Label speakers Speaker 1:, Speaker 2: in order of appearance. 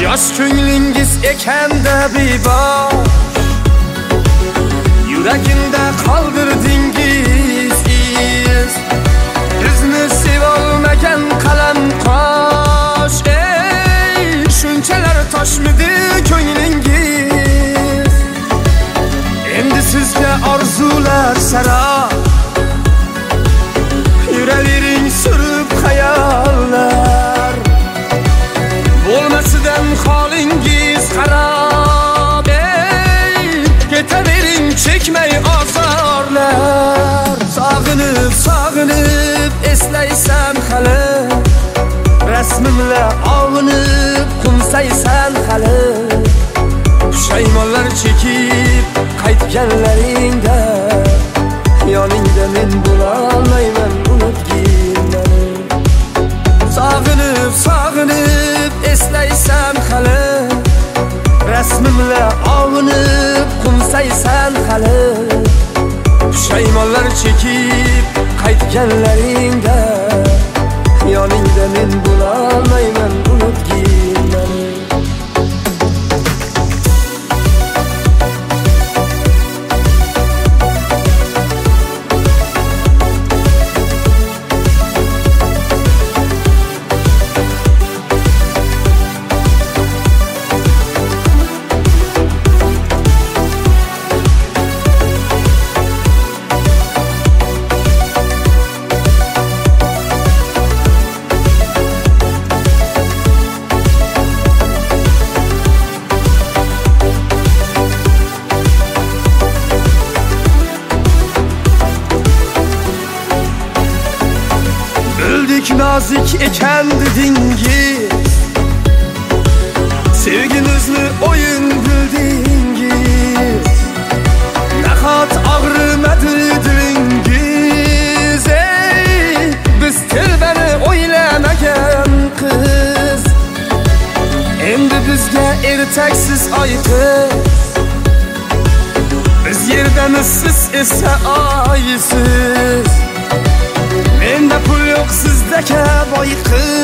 Speaker 1: yosh ko'nglingiz ekanda bebor, yuragimda qoldirdingiz iz. Bizni sevolmagan qalam qosh, shunchalar toshmidi ko'nglingiz. Endi sizga orzular saro, yuravering surib xayollar. Bo'lmasidan holingiz xarob, ketavering chekmay azorlar. Sog'inib, sog'inib eslaysan hali, rasmimla ovunib qumsaysan hali. Pushaymonlar chekib qaytganlaringda, yoningda men bo'lolmayman unutgin. Sog'inib, sog'inib eslaysan hali, rasmimla ovunib qumsaysan hali. Pushaymonlar chekib qaytganlaringda, yoningda men bo'lolmayman unutgin. Nazik ekan dedingiz, sevginizni o'yin bildingiz. Nahot og'rimadi dilingiz, biz telbani o'ylamagan qiz. Endi bizga ertaksiz oy qiz, biz yerdamiz siz esa oysiz. Menda pul yo'q sizda boy qiz,